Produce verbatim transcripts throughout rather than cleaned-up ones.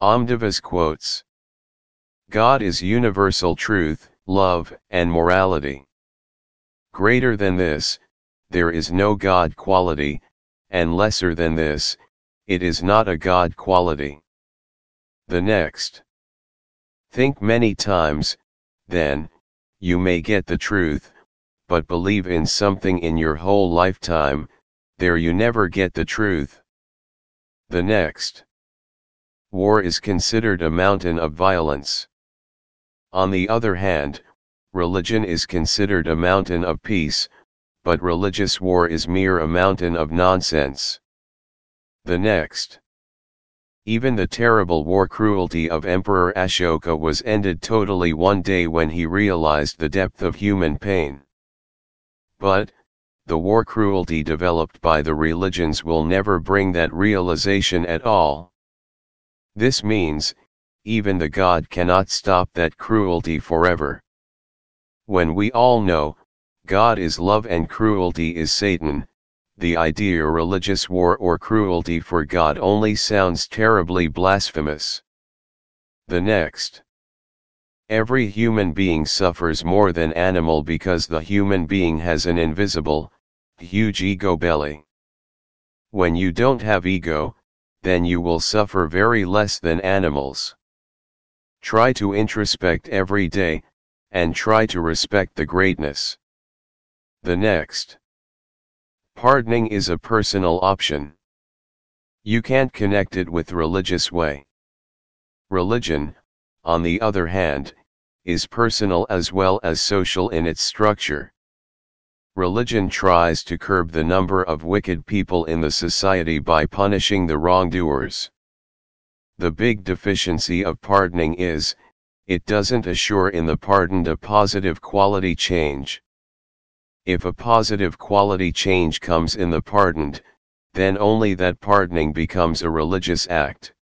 Omnibus quotes. God is universal truth, love, and morality. Greater than this, there is no God quality, and lesser than this, it is not a God quality. The next. Think many times, then, you may get the truth, but believe in something in your whole lifetime, there you never get the truth. The next. War is considered a mountain of violence. On the other hand, religion is considered a mountain of peace, but religious war is mere a mountain of nonsense. The next. Even the terrible war cruelty of Emperor Ashoka was ended totally one day when he realized the depth of human pain. But, the war cruelty developed by the religions will never bring that realization at all. This means, even the God cannot stop that cruelty forever. When we all know, God is love and cruelty is Satan, the idea religious war or cruelty for God only sounds terribly blasphemous. The next. Every human being suffers more than animal because the human being has an invisible, huge ego belly. When you don't have ego, then you will suffer very less than animals. Try to introspect every day, and try to respect the greatness. The next. Pardoning is a personal option. You can't connect it with religious way. Religion, on the other hand, is personal as well as social in its structure. Religion tries to curb the number of wicked people in the society by punishing the wrongdoers. The big deficiency of pardoning is, it doesn't assure in the pardoned a positive quality change. If a positive quality change comes in the pardoned, then only that pardoning becomes a religious act.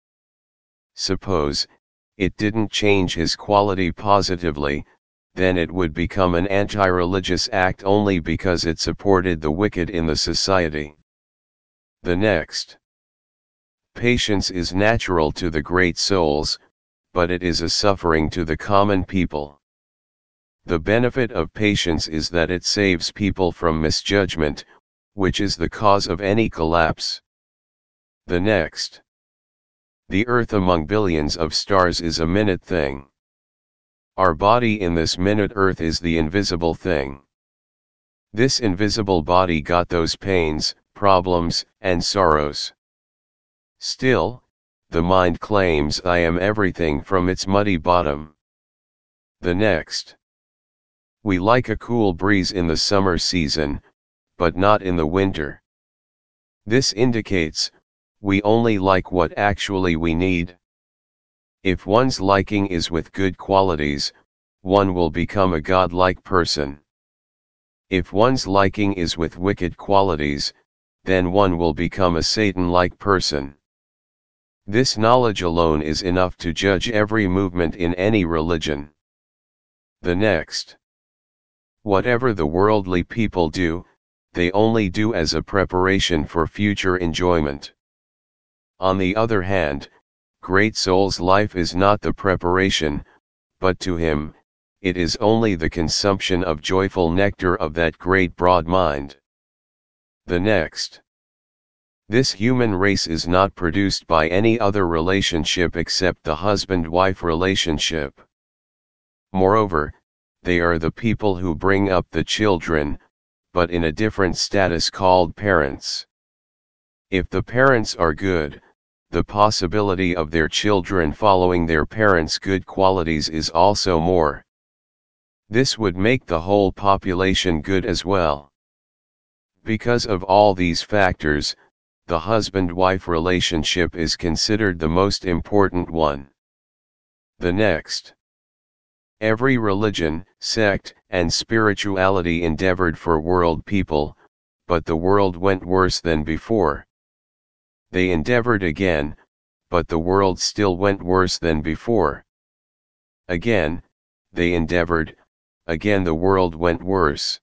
Suppose, it didn't change his quality positively, then it would become an anti-religious act only because it supported the wicked in the society. The next. Patience is natural to the great souls, but it is a suffering to the common people. The benefit of patience is that it saves people from misjudgment, which is the cause of any collapse. The next. The earth among billions of stars is a minute thing. Our body in this minute earth is the invisible thing. This invisible body got those pains, problems, and sorrows. Still, the mind claims I am everything from its muddy bottom. The next. We like a cool breeze in the summer season, but not in the winter. This indicates, we only like what actually we need. If one's liking is with good qualities, one will become a godlike person. If one's liking is with wicked qualities, then one will become a Satan-like person. This knowledge alone is enough to judge every movement in any religion. The next. Whatever the worldly people do, they only do as a preparation for future enjoyment. On the other hand, great soul's life is not the preparation, but to him, it is only the consumption of joyful nectar of that great broad mind. The next. This human race is not produced by any other relationship except the husband-wife relationship. Moreover, they are the people who bring up the children, but in a different status called parents. If the parents are good, the possibility of their children following their parents' good qualities is also more. This would make the whole population good as well. Because of all these factors, the husband-wife relationship is considered the most important one. The next. Every religion, sect, and spirituality endeavored for world people, but the world went worse than before. They endeavored again, but the world still went worse than before. Again, they endeavored, again the world went worse.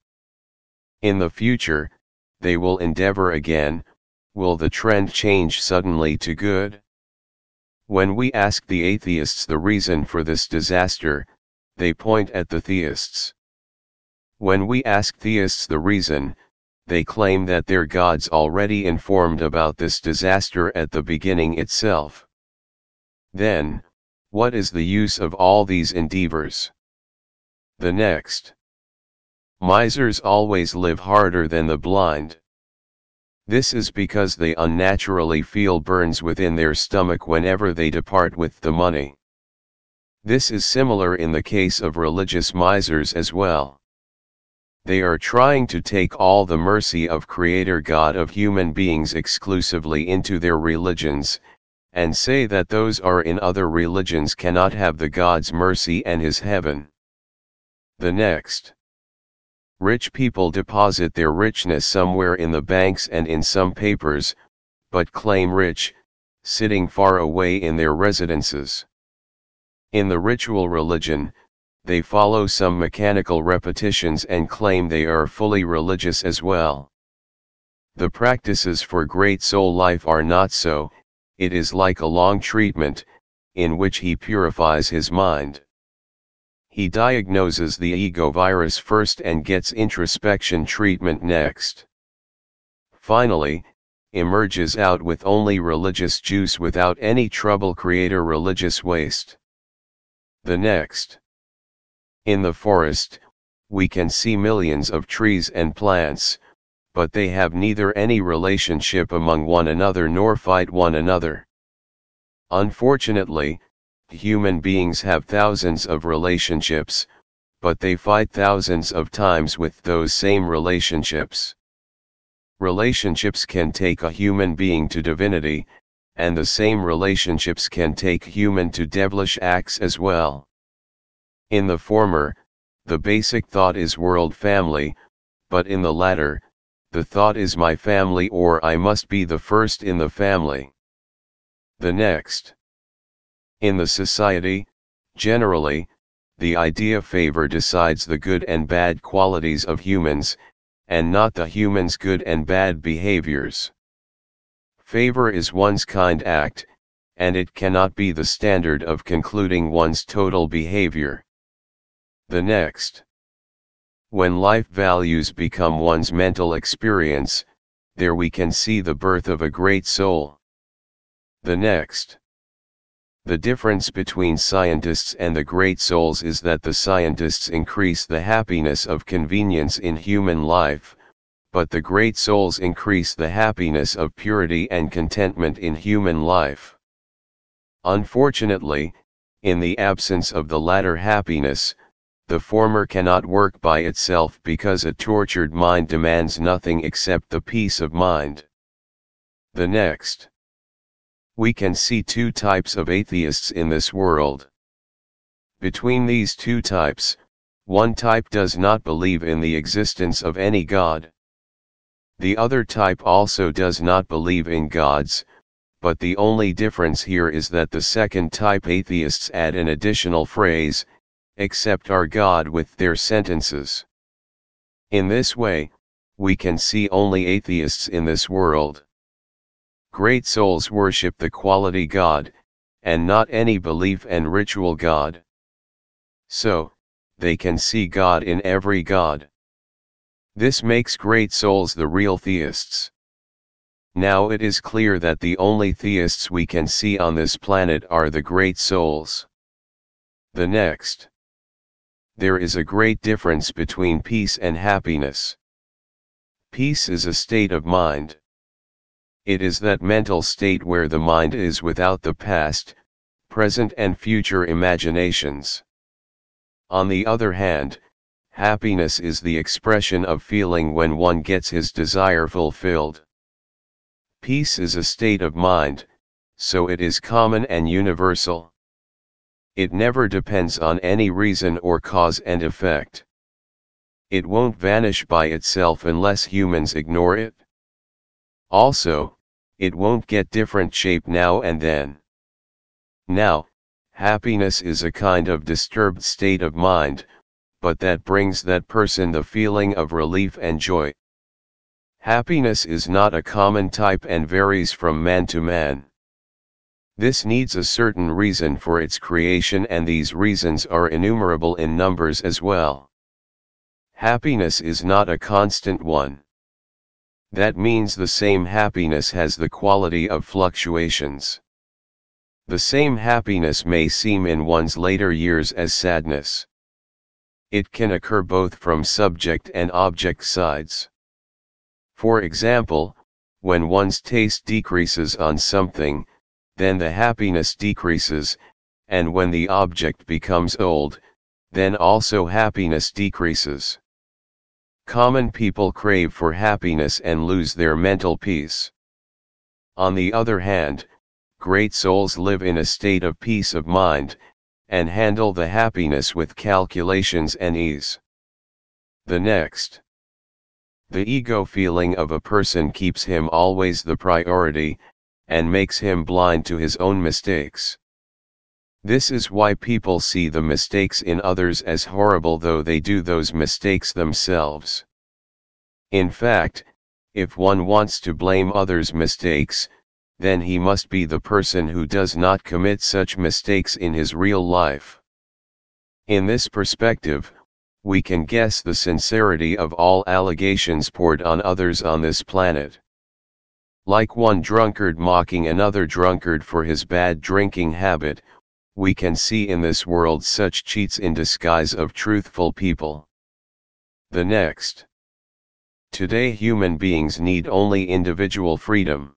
In the future, they will endeavor again. Will the trend change suddenly to good? When we ask the atheists the reason for this disaster, they point at the theists. When we ask theists the reason, they claim that their gods already informed about this disaster at the beginning itself. Then, what is the use of all these endeavors? The next. Misers always live harder than the blind. This is because they unnaturally feel burns within their stomach whenever they depart with the money. This is similar in the case of religious misers as well. They are trying to take all the mercy of Creator God of human beings exclusively into their religions, and say that those are in other religions cannot have the God's mercy and His heaven. The next. Rich people deposit their richness somewhere in the banks and in some papers, but claim rich, sitting far away in their residences. In the ritual religion, they follow some mechanical repetitions and claim they are fully religious as well. The practices for great soul life are not so. It is like a long treatment, in which he purifies his mind. He diagnoses the ego virus first and gets introspection treatment next. Finally, emerges out with only religious juice without any trouble creator religious waste. The next. In the forest, we can see millions of trees and plants, but they have neither any relationship among one another nor fight one another. Unfortunately, human beings have thousands of relationships, but they fight thousands of times with those same relationships. Relationships can take a human being to divinity, and the same relationships can take human to devilish acts as well. In the former, the basic thought is world family, but in the latter, the thought is my family or I must be the first in the family. The next. In the society, generally, the idea favor decides the good and bad qualities of humans, and not the humans' good and bad behaviors. Favor is one's kind act, and it cannot be the standard of concluding one's total behavior. The next. When life values become one's mental experience, there we can see the birth of a great soul. The next. The difference between scientists and the great souls is that the scientists increase the happiness of convenience in human life, but the great souls increase the happiness of purity and contentment in human life. Unfortunately, in the absence of the latter happiness, the former cannot work by itself because a tortured mind demands nothing except the peace of mind. The next. We can see two types of atheists in this world. Between these two types, one type does not believe in the existence of any God. The other type also does not believe in gods, but the only difference here is that the second type atheists add an additional phrase, "except our God," with their sentences. In this way, we can see only atheists in this world. Great souls worship the quality God, and not any belief and ritual God. So, they can see God in every God. This makes great souls the real theists. Now it is clear that the only theists we can see on this planet are the great souls. The next. There is a great difference between peace and happiness. Peace is a state of mind. It is that mental state where the mind is without the past, present and future imaginations. On the other hand, happiness is the expression of feeling when one gets his desire fulfilled. Peace is a state of mind, so it is common and universal. It never depends on any reason or cause and effect. It won't vanish by itself unless humans ignore it. Also, it won't get different shape now and then. Now, happiness is a kind of disturbed state of mind, but that brings that person the feeling of relief and joy. Happiness is not a common type and varies from man to man. This needs a certain reason for its creation, and these reasons are innumerable in numbers as well. Happiness is not a constant one. That means the same happiness has the quality of fluctuations. The same happiness may seem in one's later years as sadness. It can occur both from subject and object sides. For example, when one's taste decreases on something, then the happiness decreases, and when the object becomes old, then also happiness decreases. Common people crave for happiness and lose their mental peace. On the other hand, great souls live in a state of peace of mind, and handle the happiness with calculations and ease. The next. The ego feeling of a person keeps him always the priority, and makes him blind to his own mistakes. This is why people see the mistakes in others as horrible, though they do those mistakes themselves. In fact, if one wants to blame others' mistakes, then he must be the person who does not commit such mistakes in his real life. In this perspective, we can guess the sincerity of all allegations poured on others on this planet. Like one drunkard mocking another drunkard for his bad drinking habit, we can see in this world such cheats in disguise of truthful people. The next. Today human beings need only individual freedom.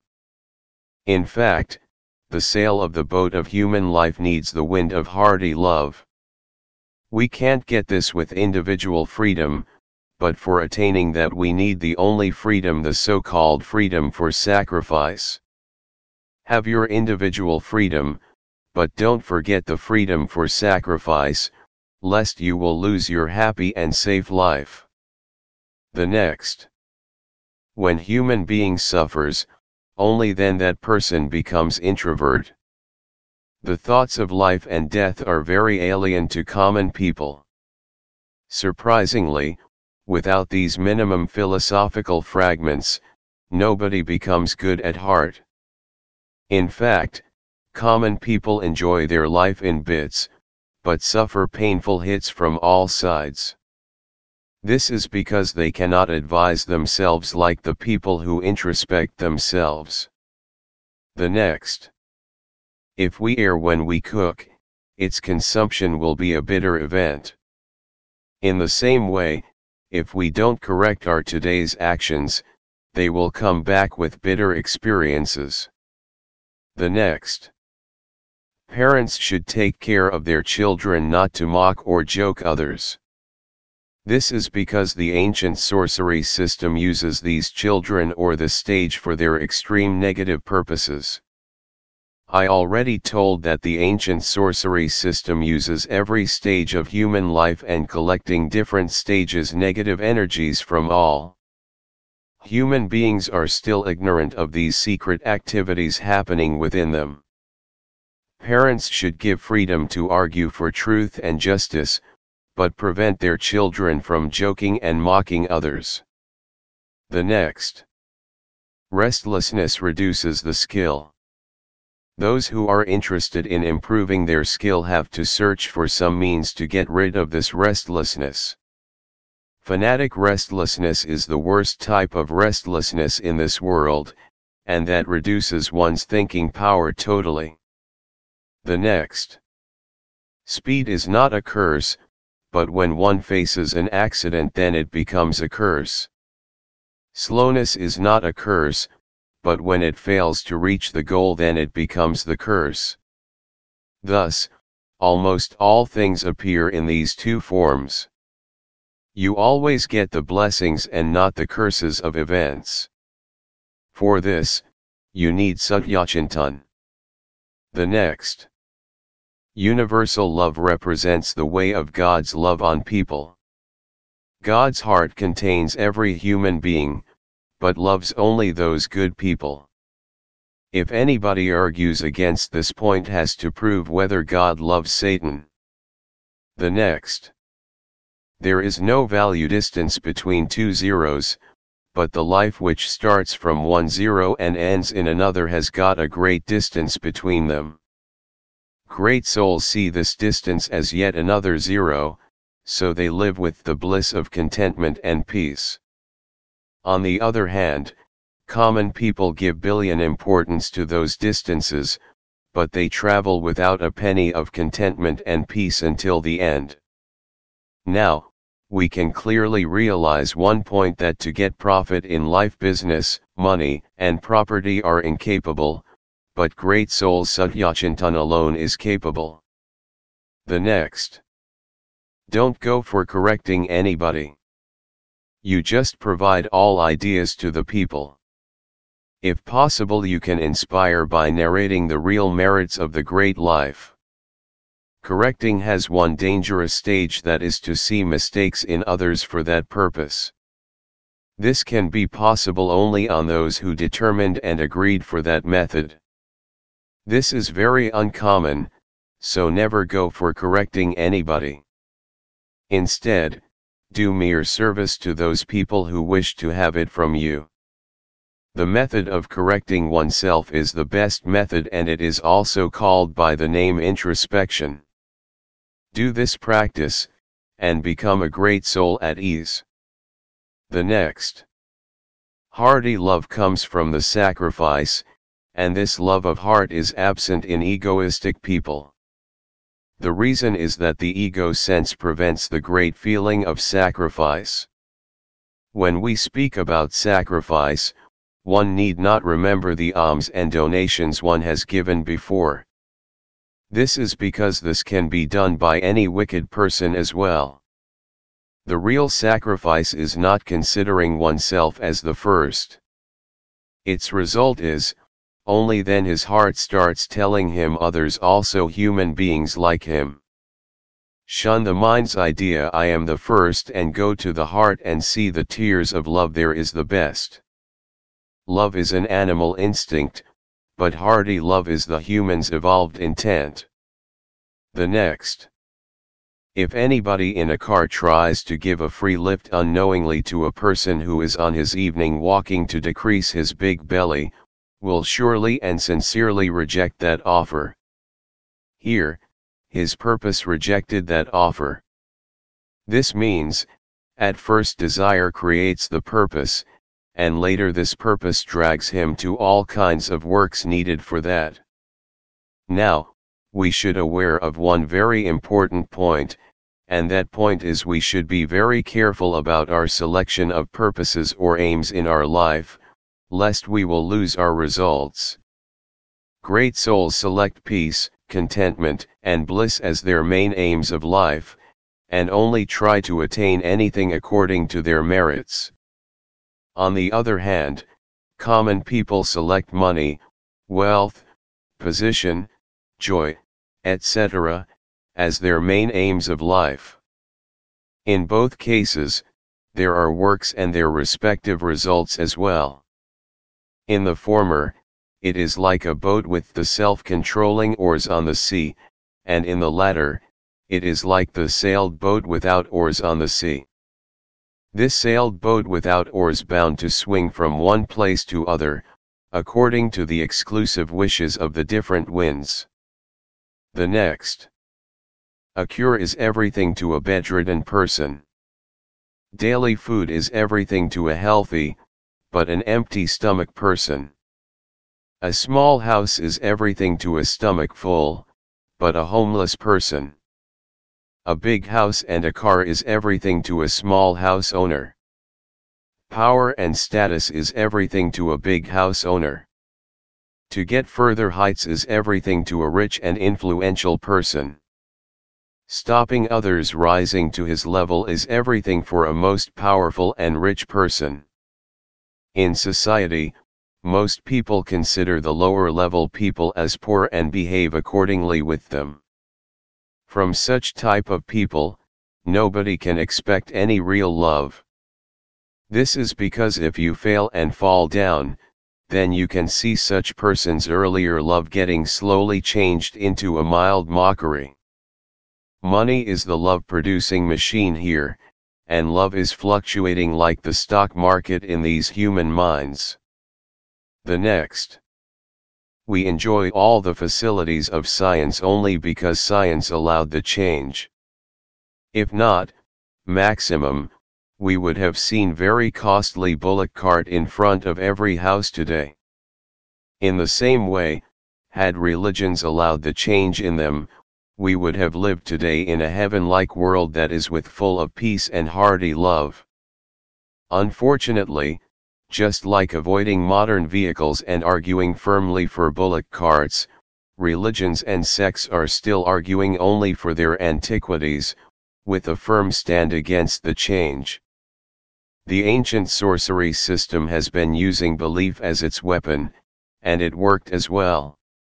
In fact, the sail of the boat of human life needs the wind of hearty love. We can't get this with individual freedom, but for attaining that we need the only freedom, the so-called freedom for sacrifice. Have your individual freedom, but don't forget the freedom for sacrifice, lest you will lose your happy and safe life. The next. When human being suffers, only then that person becomes introvert. The thoughts of life and death are very alien to common people. Surprisingly, without these minimum philosophical fragments, nobody becomes good at heart. In fact, common people enjoy their life in bits, but suffer painful hits from all sides. This is because they cannot advise themselves like the people who introspect themselves. The next. If we err when we cook, its consumption will be a bitter event. In the same way, if we don't correct our today's actions, they will come back with bitter experiences. The next. Parents should take care of their children not to mock or joke others. This is because the ancient sorcery system uses these children or the stage for their extreme negative purposes. I already told that the ancient sorcery system uses every stage of human life and collecting different stages negative energies from all. Human beings are still ignorant of these secret activities happening within them. Parents should give freedom to argue for truth and justice, but prevent their children from joking and mocking others. The next. Restlessness reduces the skill. Those who are interested in improving their skill have to search for some means to get rid of this restlessness. Fanatic restlessness is the worst type of restlessness in this world, and that reduces one's thinking power totally. The next. Speed is not a curse, but when one faces an accident then it becomes a curse. Slowness is not a curse, but when it fails to reach the goal then it becomes the curse. Thus, almost all things appear in these two forms. You always get the blessings and not the curses of events. For this, you need Satyachintan. The next. Universal love represents the way of God's love on people. God's heart contains every human being, but loves only those good people. If anybody argues against this point has to prove whether God loves Satan. The next. There is no value distance between two zeros, but the life which starts from one zero and ends in another has got a great distance between them. Great souls see this distance as yet another zero, so they live with the bliss of contentment and peace. On the other hand, common people give billion importance to those distances, but they travel without a penny of contentment and peace until the end. Now, we can clearly realize one point, that to get profit in life, business, money, and property are incapable, but great souls Satyachintana alone is capable. The next. Don't go for correcting anybody. You just provide all ideas to the people. If possible, you can inspire by narrating the real merits of the great life. Correcting has one dangerous stage, that is to see mistakes in others for that purpose. This can be possible only on those who determined and agreed for that method. This is very uncommon, so never go for correcting anybody. Instead, do mere service to those people who wish to have it from you. The method of correcting oneself is the best method, and it is also called by the name introspection. Do this practice, and become a great soul at ease. The next. Hearty love comes from the sacrifice, and this love of heart is absent in egoistic people. The reason is that the ego sense prevents the great feeling of sacrifice. When we speak about sacrifice, one need not remember the alms and donations one has given before. This is because this can be done by any wicked person as well. The real sacrifice is not considering oneself as the first. Its result is, only then his heart starts telling him others also human beings like him. Shun the mind's idea I am the first, and go to the heart and see the tears of love there is the best. Love is an animal instinct, but hearty love is the human's evolved intent. The next. If anybody in a car tries to give a free lift unknowingly to a person who is on his evening walking to decrease his big belly, will surely and sincerely reject that offer. Here, his purpose rejected that offer. This means, at first desire creates the purpose, and later this purpose drags him to all kinds of works needed for that. Now, we should aware of one very important point, and that point is we should be very careful about our selection of purposes or aims in our life, lest we will lose our results. Great souls select peace, contentment, and bliss as their main aims of life, and only try to attain anything according to their merits. On the other hand, common people select money, wealth, position, joy, et cetera, as their main aims of life. In both cases, there are works and their respective results as well. In the former, it is like a boat with the self-controlling oars on the sea, and in the latter, it is like the sailed boat without oars on the sea. This sailed boat without oars bound to swing from one place to other, according to the exclusive wishes of the different winds. The next. A cure is everything to a bedridden person. Daily food is everything to a healthy, but an empty stomach person. A small house is everything to a stomach full, but a homeless person. A big house and a car is everything to a small house owner. Power and status is everything to a big house owner. To get further heights is everything to a rich and influential person. Stopping others rising to his level is everything for a most powerful and rich person. In society, most people consider the lower level people as poor and behave accordingly with them. From such type of people, nobody can expect any real love. This is because if you fail and fall down, then you can see such person's earlier love getting slowly changed into a mild mockery. Money is the love-producing machine here, and love is fluctuating like the stock market in these human minds. The next. We enjoy all the facilities of science only because science allowed the change. If not, maximum, we would have seen very costly bullock cart in front of every house today. In the same way, had religions allowed the change in them, we would have lived today in a heaven-like world that is with full of peace and hearty love. Unfortunately, just like avoiding modern vehicles and arguing firmly for bullock carts, religions and sects are still arguing only for their antiquities, with a firm stand against the change. The ancient sorcery system has been using belief as its weapon, and it worked as well.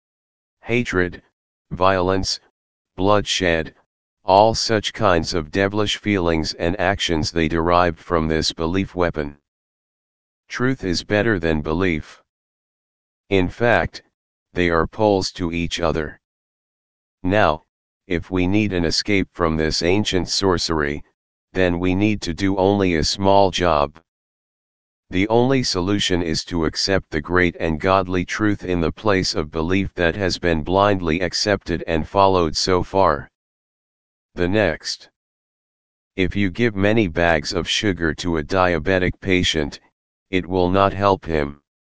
Hatred, violence, bloodshed, all such kinds of devilish feelings and actions they derived from this belief weapon. Truth is better than belief. In fact, they are poles to each other. Now, if we need an escape from this ancient sorcery, then we need to do only a small job. The only solution is to accept the great and godly truth in the place of belief that has been blindly accepted and followed so far. The next. If you give many bags of sugar to a diabetic patient, it will not help him.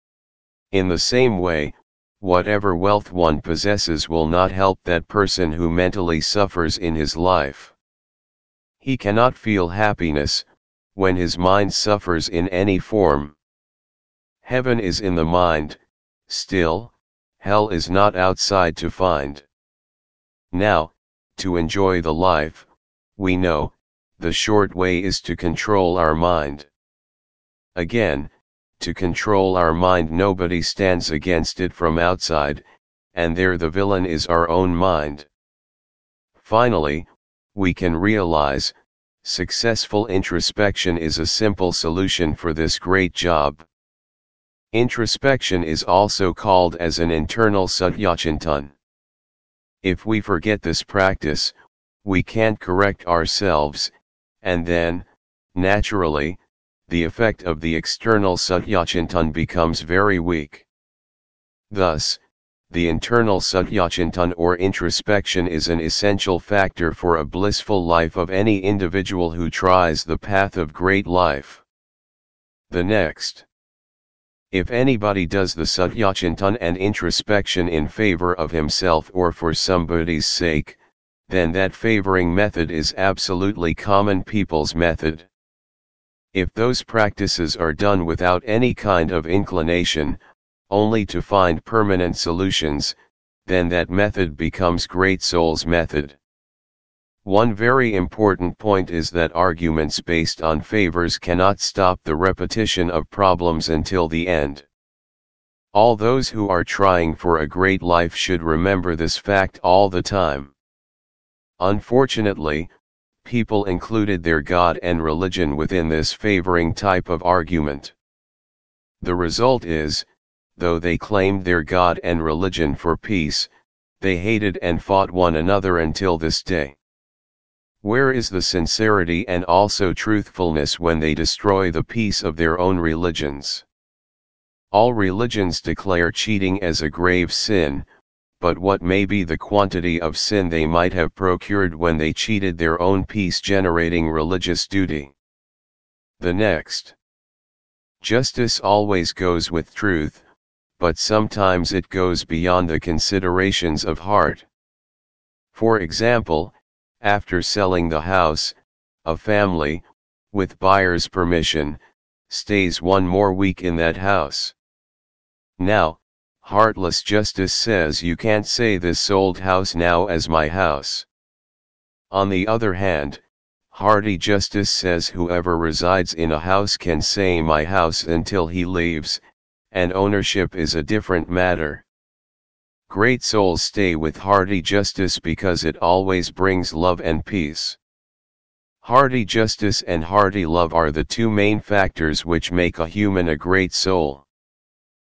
In the same way, whatever wealth one possesses will not help that person who mentally suffers in his life. He cannot feel happiness when his mind suffers in any form. Heaven is in the mind, still, hell is not outside to find. Now, to enjoy the life, we know, the short way is to control our mind. Again, to control our mind nobody stands against it from outside, and there the villain is our own mind. Finally, we can realize, successful introspection is a simple solution for this great job. Introspection is also called as an internal satyachintan. If we forget this practice, we can't correct ourselves, and then, naturally, the effect of the external satyachintan becomes very weak. Thus, the internal satyachintan or introspection is an essential factor for a blissful life of any individual who tries the path of great life. The next. If anybody does the satyachintan and introspection in favor of himself or for somebody's sake, then that favoring method is absolutely common people's method. If those practices are done without any kind of inclination, only to find permanent solutions, then that method becomes great soul's method. One very important point is that arguments based on favors cannot stop the repetition of problems until the end. All those who are trying for a great life should remember this fact all the time. Unfortunately, people included their God and religion within this favoring type of argument. The result is, though they claimed their God and religion for peace, they hated and fought one another until this day. Where is the sincerity and also truthfulness when they destroy the peace of their own religions? All religions declare cheating as a grave sin, but what may be the quantity of sin they might have procured when they cheated their own peace-generating religious duty? The next. Justice always goes with truth, but sometimes it goes beyond the considerations of heart. For example, after selling the house, a family, with buyer's permission, stays one more week in that house. Now, heartless justice says you can't say this sold house now as my house. On the other hand, hearty justice says whoever resides in a house can say my house until he leaves, and ownership is a different matter. Great souls stay with hearty justice because it always brings love and peace. Hearty justice and hearty love are the two main factors which make a human a great soul.